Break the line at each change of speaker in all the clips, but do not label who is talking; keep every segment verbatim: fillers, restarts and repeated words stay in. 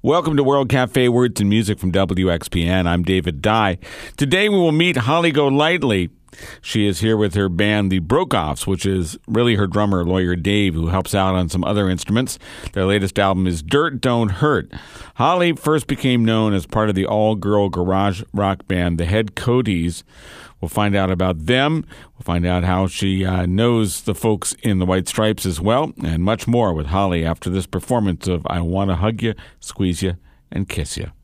Welcome to World Cafe Words and Music from W X P N. I'm David Dye. Today we will meet Holly Golightly. She is here with her band, the Brokoffs, which is really her drummer, Lawyer Dave, who helps out on some other instruments. Their latest album is Dirt Don't Hurt. Holly first became known as part of the all-girl garage rock band, the Head Coaties. We'll find out about them. We'll find out how she uh, knows the folks in the White Stripes as well, and much more with Holly after this performance of I Want to Hug You, Squeeze You, and Kiss You.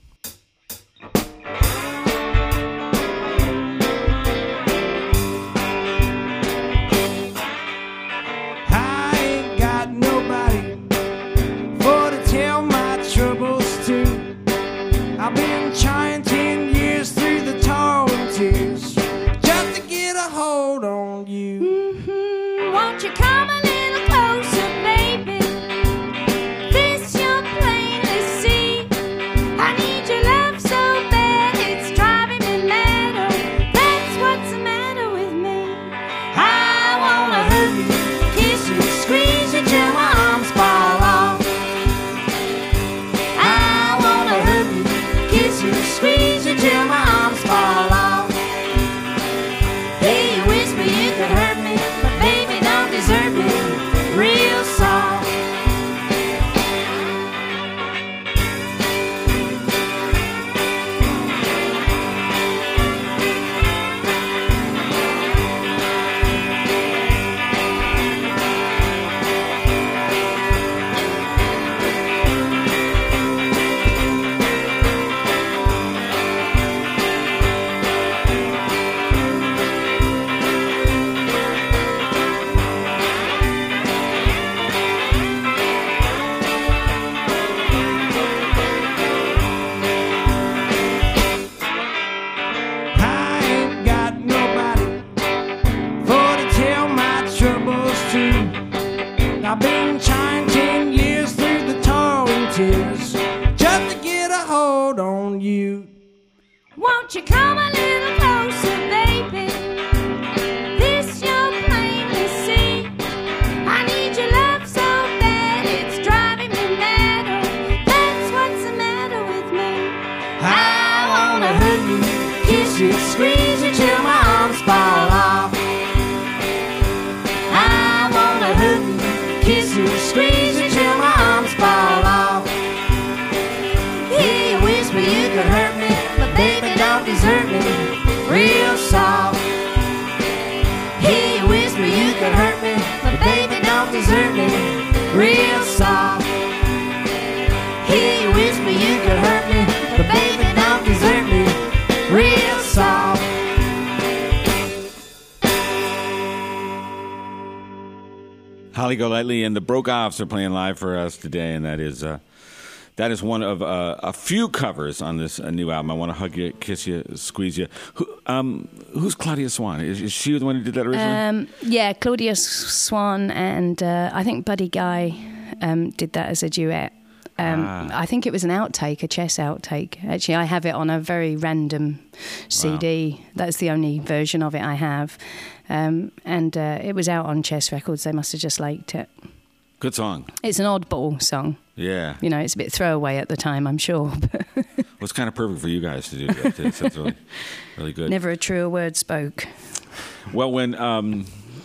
Holly Golightly and the Brokoffs are playing live for us today, and that is uh, that is one of uh, a few covers on this uh, new album. I Want to Hug You, Kiss You, Squeeze You. Who, um, who's Claudia Swan? Is, is she the one who did that originally?
Um, yeah, Claudia Swan and uh, I think Buddy Guy um, did that as a duet. Um, ah. I think it was an outtake, a Chess outtake. Actually, I have it on a very random C D. Wow. That's the only version of it I have. Um, and uh, it was out on Chess Records. They must have just liked it.
Good song.
It's an oddball song.
Yeah.
You know, it's a bit throwaway at the time, I'm sure.
Well, it's kind of perfect for you guys to do that. Too. So it's really, really good.
Never a truer word spoke.
Well, when um,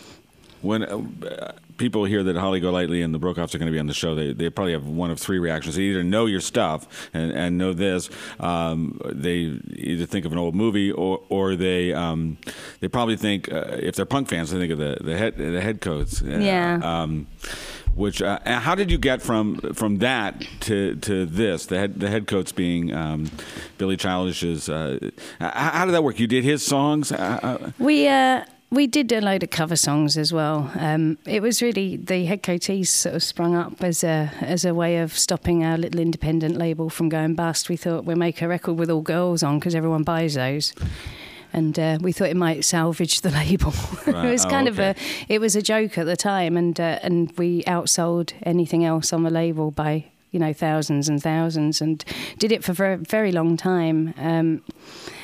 when uh, people hear that Holly Golightly and the Brokoffs are going to be on the show, they, they probably have one of three reactions. They either know your stuff and, and know this. Um, they either think of an old movie, or or they um, they probably think, uh, if they're punk fans, they think of the the head the head coats. Uh,
yeah.
Um, which uh, how did you get from from that to to this? The head the head coats being um, Billy Childish's. Uh, how did that work? You did his songs. Uh,
we. Uh We did a load of cover songs as well. Um, it was really, the Head Coaties sort of sprung up as a as a way of stopping our little independent label from going bust. We thought we'd make a record with all girls on because everyone buys those. And uh, we thought it might salvage the label.
Right.
It was kind
oh, okay.
of a, it was a joke at the time, and uh, and we outsold anything else on the label by, you know, thousands and thousands, and did it for a very, very long time. Um,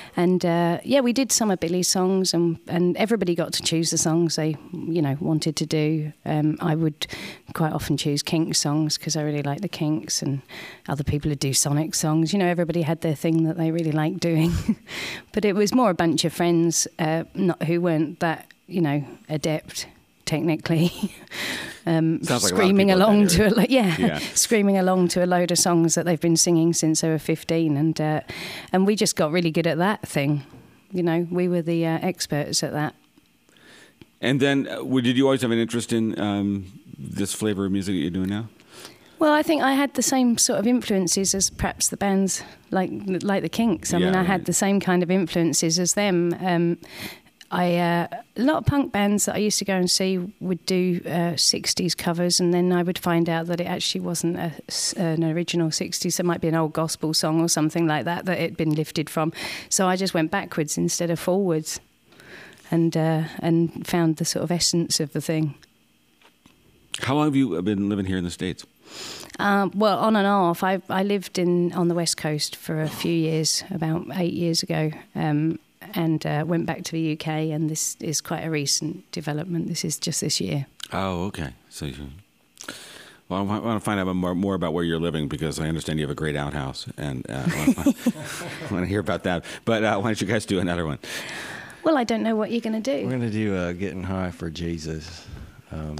And uh, yeah, we did some of Billy's songs, and, and everybody got to choose the songs they, you know, wanted to do. Um, I would quite often choose Kinks songs because I really like the Kinks, and other people would do Sonic songs. You know, everybody had their thing that they really liked doing. But it was more a bunch of friends uh, not who weren't that, you know, adept technically, um,
like
screaming along to a lo- yeah,
yeah,
screaming along to a load of songs that they've been singing since they were fifteen, and uh, and we just got really good at that thing. You know, we were the uh, experts at that.
And then, uh, did you always have an interest in um, this flavor of music that you're doing now?
Well, I think I had the same sort of influences as perhaps the bands like like the Kinks. I
yeah,
mean, I
right.
had the same kind of influences as them. Um, I uh, a lot of punk bands that I used to go and see would do uh, sixties covers, and then I would find out that it actually wasn't a, an original sixties. It might be an old gospel song or something like that that it had been lifted from. So I just went backwards instead of forwards, and uh, and found the sort of essence of the thing.
How long have you been living here in the States?
Um, well, on and off. I I lived in on the West Coast for a few years, about eight years ago. Um, and uh, went back to the U K, and this is quite a recent development. This is just this year.
Oh, okay. So, you, well, I want to find out more, more about where you're living, because I understand you have a great outhouse, and uh, I, want, I want to hear about that. But uh, why don't you guys do another one?
Well, I don't know what you're going to do.
We're going to do uh, Getting High for Jesus. Um,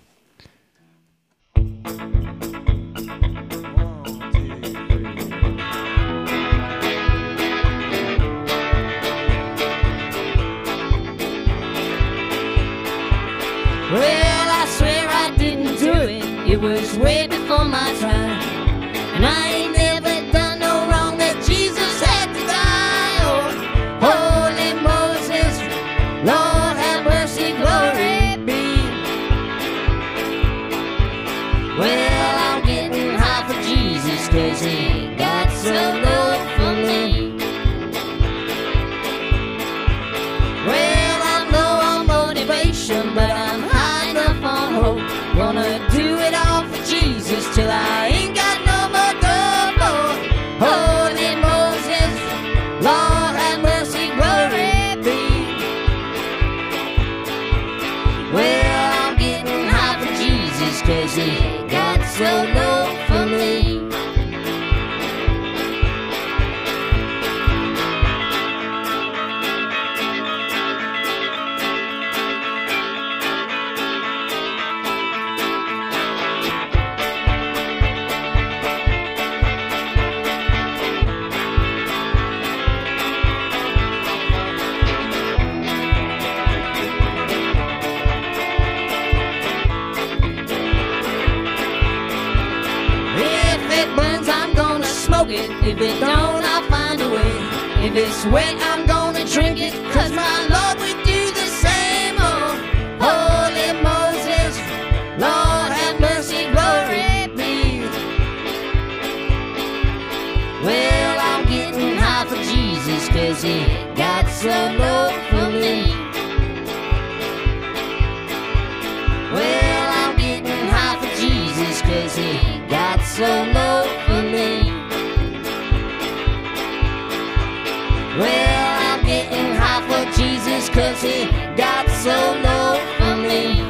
Well, I swear I didn't do it. It was way before my time. And I ain't never done no wrong that Jesus had to die. Oh, holy Moses, Lord have mercy, glory be. Well, I'm getting high for Jesus, 'cause he got so low for me. Well, I'm low on motivation, but I'm high enough on hope. Gonna do it all for Jesus till I ain't got no more dope. Oh, holy Moses, Lord have mercy, glory be. Well, I'm getting high for Jesus, 'cause he got so low for me. If it don't, I'll find a way. If it's wet, I'm gonna drink it, 'cause my Lord would do the same. Oh, holy Moses, Lord have mercy, glory be. Well, I'm getting high for Jesus, 'cause he got so low for me. Well, I'm getting high for Jesus, 'cause he got so low for me. Well, I'm getting high for Jesus, 'cause he got so low for me.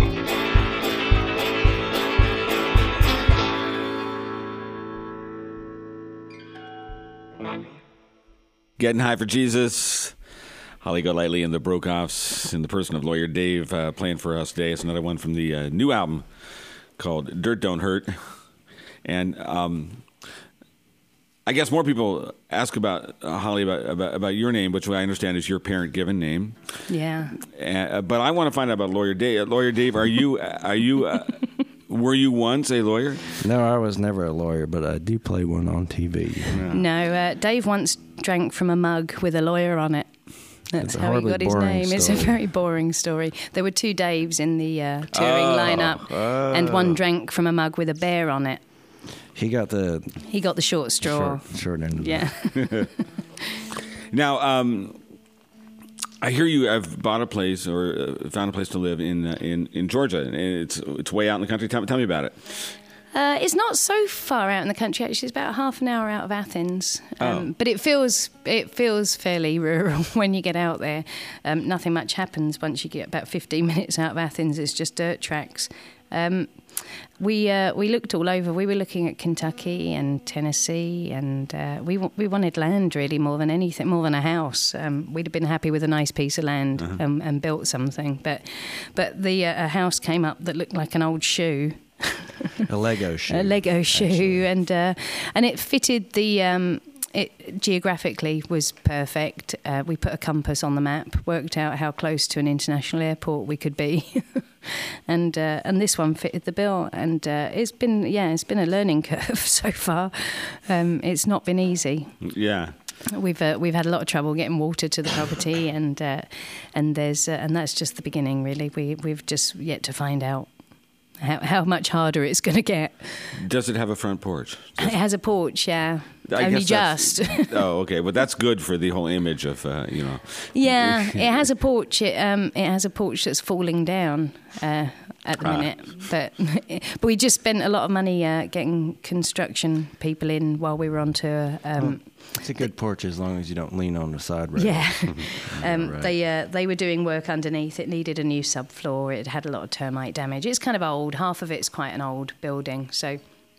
Getting High for Jesus. Holly Golightly and the Brokoffs, in the person of Lawyer Dave, uh, playing for us today. It's another one from the uh, new album called Dirt Don't Hurt. And um, I guess more people ask about, uh, Holly, about, about about your name, which I understand is your parent-given name.
Yeah.
Uh, but I want to find out about Lawyer Dave. Uh, Lawyer Dave, are you, are you, uh, were you once a lawyer?
no, I was never a lawyer, but I do play one on T V.
Yeah.
No, uh, Dave once drank from a mug with a lawyer on it. That's
It's a
how he
horribly
got his
boring
name. It's a
story.
very boring story. There were two Daves in the uh, touring
Oh,
lineup,
oh.
and one drank from a mug with a bear on it.
He got the
He got the short straw.
short, short end of the
Yeah.
Now, um, I hear you have bought a place or uh, found a place to live in uh, in in Georgia, and it's it's way out in the country. Tell, tell me about it.
Uh, it's not so far out in the country. Actually, it's about half an hour out of Athens. Um,
Oh.
But it feels it feels fairly rural when you get out there. Um, nothing much happens once you get about fifteen minutes out of Athens. It's just dirt tracks. Um, we uh, we looked all over. We were looking at Kentucky and Tennessee, and uh, we w- we wanted land really more than anything, more than a house. Um, we'd have been happy with a nice piece of land
Uh-huh.
and, and built something, but but the uh, a house came up that looked like an old shoe.
A Lego shoe.
A Lego shoe,
actually.
and uh, and it fitted the. Um, it geographically was perfect. Uh, we put a compass on the map, worked out how close to an international airport we could be, and uh, and this one fitted the bill. And uh, it's been yeah, it's been a learning curve so far. Um, it's not been easy.
Yeah.
We've uh, we've had a lot of trouble getting water to the property, and uh, and there's uh, and that's just the beginning really. We we've just yet to find out how how much harder it's going to get.
Does it have a front porch?
It has a porch, yeah.
I
Only
guess
just.
that's- oh, okay. But that's good for the whole image of, uh, you know.
Yeah, it has a porch. It um, it has a porch that's falling down uh, at the
Ah.
minute. But but we just spent a lot of money uh, getting construction people in while we were on tour. Um,
It's a good porch as long as you don't lean on the side rail.
Yeah, um,
Right.
they uh, they were doing work underneath. It needed a new subfloor. It had a lot of termite damage. It's kind of old. Half of it's quite an old building, so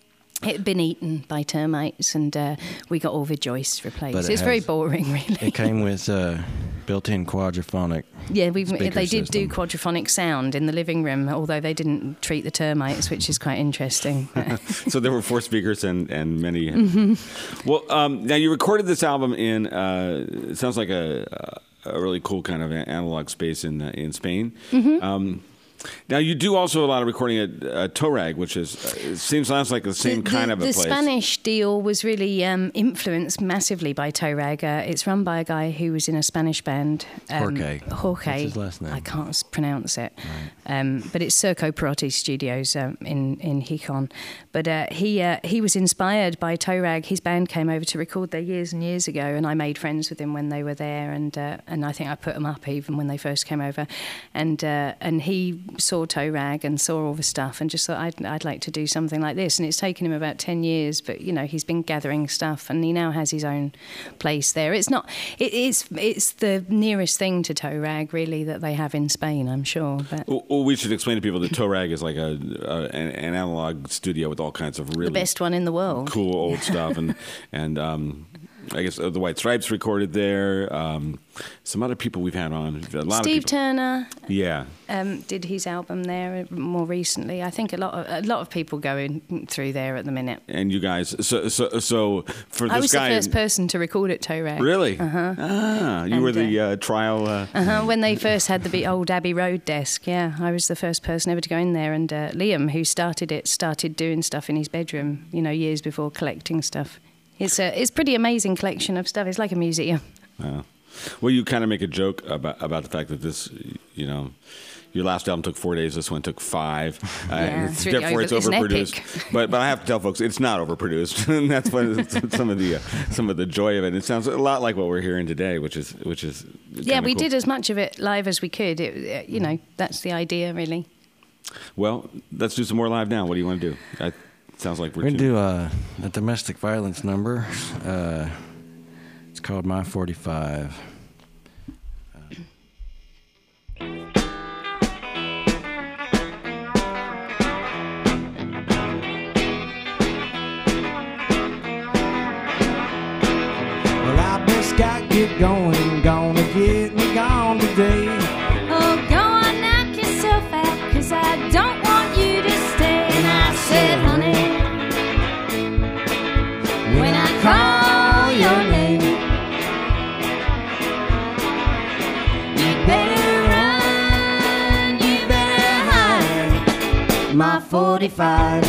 it had been eaten by termites, and uh, we got all the joists replaced.
But it
It's very
has-
boring, really.
It came with uh, built-in quadraphonic.
Yeah, we
speaker
they did
system.
do quadraphonic sound in the living room, although they didn't treat the termites, which is quite interesting.
So there were four speakers and, and many.
Mm-hmm.
Well, um, now you recorded this album in, uh, it sounds like a, a really cool kind of analog space in uh, in Spain.
Mm-hmm.
Um, now you do also a lot of recording at uh, Torag, which is uh, it seems sounds like the same
the,
kind
the,
of a
the
place.
Spanish deal was really um, influenced massively by Torag. Uh, it's run by a guy who was in a Spanish band. Um,
Jorge.
Jorge.
What's his last name?
I can't s- pronounce it. Um, but it's Circo Perotti Studios um, in, in Gijón. But uh, he uh, he was inspired by Torag. His band came over to record there years and years ago, and I made friends with him when they were there. And uh, and I think I put them up even when they first came over. And uh, and he saw Torag and saw all the stuff and just thought, I'd, I'd like to do something like this. And it's taken him about ten years, but, you know, he's been gathering stuff and he now has his own place there. It's not, it, it's it's the nearest thing to Torag, really, that they have in Spain, I'm sure. But
Well, well, we should explain to people that Torag is like a, a an, an analog studio with all kinds of really
the best one in the world.
cool old stuff, and and um, I guess uh, the White Stripes recorded there. Um, some other people we've had on. A lot
Steve
of people.
Turner
Yeah.
um, did his album there more recently. I think a lot of a lot of people going through there at the minute.
And you guys, so so so for this
I was
guy,
the first person to record at Torag.
really? Uh-huh. Ah, you
And,
were the uh, trial. Uh,
Uh-huh, when they first had the big old Abbey Road desk, yeah, I was the first person ever to go in there. And uh, Liam, who started it, started doing stuff in his bedroom, you know, years before collecting stuff. It's a it's pretty amazing collection of stuff. It's like a museum.
uh, well, you kind of make a joke about about the fact that this, you know. Your last album took four days. This one took five. Uh,
Yeah,
and it's
it's really
therefore
over-
it's
it's an
overproduced.
epic.
but but I have to tell folks, it's not overproduced, and that's what some of the uh, some of the joy of it. It sounds a lot like what we're hearing today, which is which is
Yeah,
kinda
we
cool.
did as much of it live as we could. It, uh, you know, that's the idea, really.
Well, let's do some more live now. What do you want to do? I, it sounds like we're,
We're going
too-
to do uh, a domestic violence number. Uh, it's called My forty-five.
Well, I best got get going, gonna get me gone today.
Oh, go on, knock yourself out, 'cause I don't want you to stay. And I said, honey, when I call your name, you better run, you better hide.
My forty-five.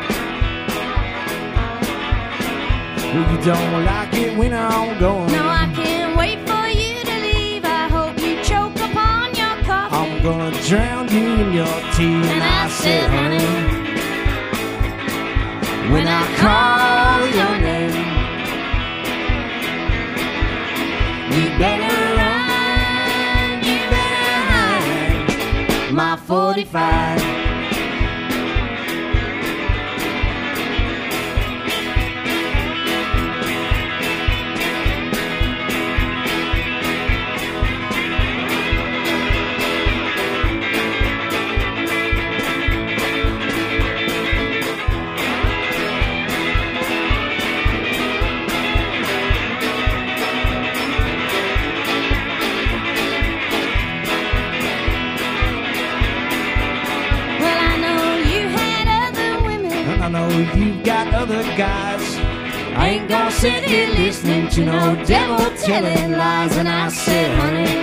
Well, you don't like it when I'm going.
No, I can't wait for you to leave. I hope you choke upon your coffee.
I'm gonna drown you in your tea.
And I said, honey,
when I call your name, you better run, you better hide. My forty-five. other guys.
I ain't gonna sit here listening to no devil telling lies. And I said, honey,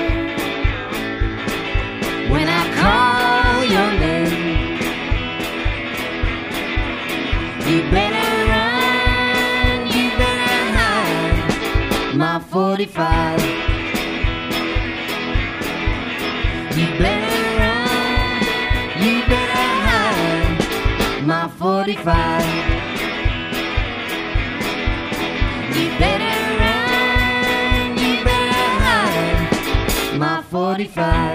when I call your name, you better run, you better hide my forty-five. You better run, you better hide my forty-five. You better run, you better hide my forty-five.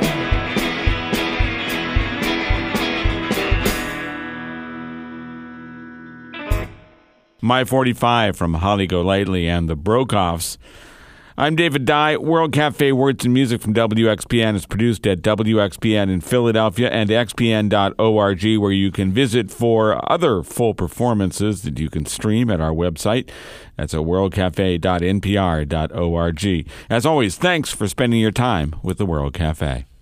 My forty-five from Holly Golightly and the Brokoffs. I'm David Dye. World Cafe Words and Music from W X P N is produced at W X P N in Philadelphia and X P N dot org, where you can visit for other full performances that you can stream at our website. That's at world cafe dot N P R dot org. As always, thanks for spending your time with the World Cafe.